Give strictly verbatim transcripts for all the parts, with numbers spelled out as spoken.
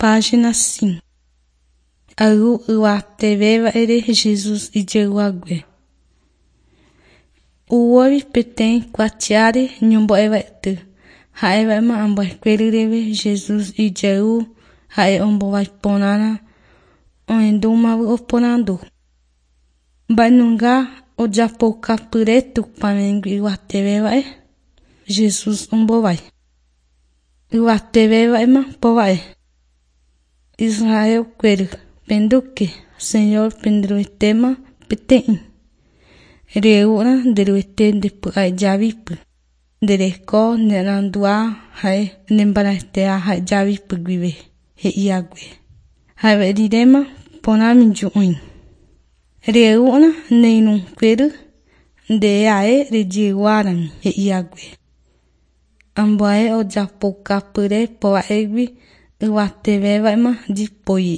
Página cinco. Aru uateveva ere Jesus ijeruague. Uori petém quatiare nyumbo eva etu. Haeva ema ambo querereve Jesus ijeru hae ombo vai ponana oenduma oponando. Banunga o japoca puretu pamengu uateveva e Jesus ombo vai. Uateveva ema povae. Israel queru penduque Senhor pendruetema petém. Reuna deruete depu ai javipu. Dereko nerandua hai nembanatea hai javipu guive he iague. Hai verirema ponami juin. Reuna neinun queru de ae rejiwarami he iague. Amboae o japoca pure poa egui uateveva ema dipoi.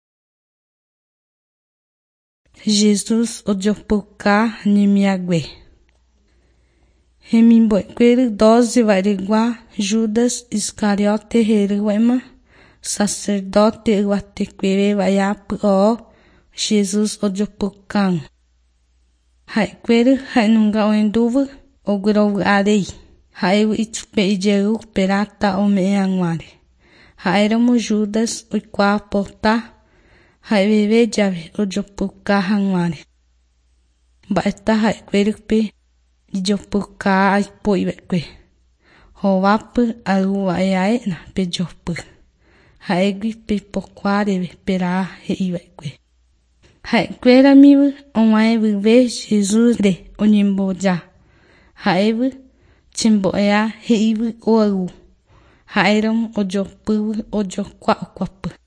Jesus o japoca nimiague. Hemimbo queru doze varigua Judas Iscariote heruema sacerdote uatequere vaiapu o Jesus o japocan. Hai queru hai nunga oenduvu o grov arei. Hai itpe ijeru perata o meanguare. Haeramo Judas o qua porta. Hai veve jave o japoca hanguare. Baeta hai querupe japoca ai poiveque. Hovapu aru aiae na pe jopu. Haegui pe poquare pera heiveque. Hai quera miu omae vive Jesus de onimboja. Haevu chimboea heivu oaru. Haeram o jopu o jokwa okwapu.